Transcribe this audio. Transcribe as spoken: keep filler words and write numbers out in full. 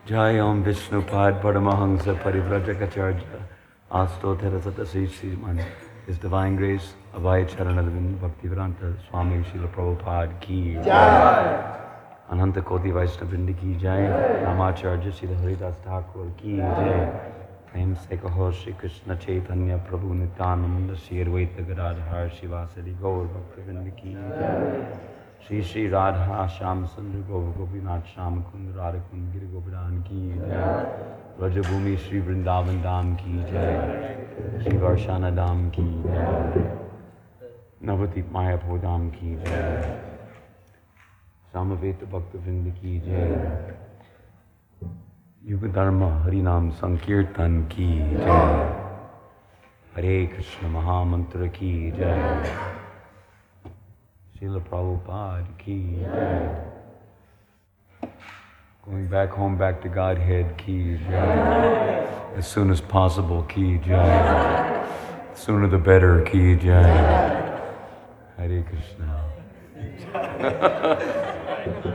Jai Om Vishnupad Paramahansa Parivrajakacarya Astotera Satasri Sriman. His Divine Grace Abhay Charanarvind Bhaktivedanta Swami Srila Prabhupada Ki Jai. Ananta Koti Vaishnavrind Ki Jai. Ramacharya Srila Haridas Thakur Ki Jai. Prem Se Kaho Shri Krishna Chaitanya Prabhu Nityananda Shri Advaita Gadadhar Shivasari Gaur Bhaktivinoda Ki Jai. Shri Shri Radha Shyam Sundar Gaur Gopinath Shyam Kund Radha Kund Giri Gopinan Ki Jai. Rajabhumi Shri Vrindavan Dham Ki Jai. Shri Varshana Dham Ki Jai. Navadip Mayapur Dham Ki Jai. Samaveta Bhaktivinoda Ki Jai. Yuga Dharma Harinam Sankirtan Ki Jai. Hare Krishna Mahamantra Ki Jai. Srila Prabhupada Ki Jai. Going back home, back to Godhead Ki Jai. As soon as possible Ki Jai. Sooner the better Ki Jai. Hare Krishna.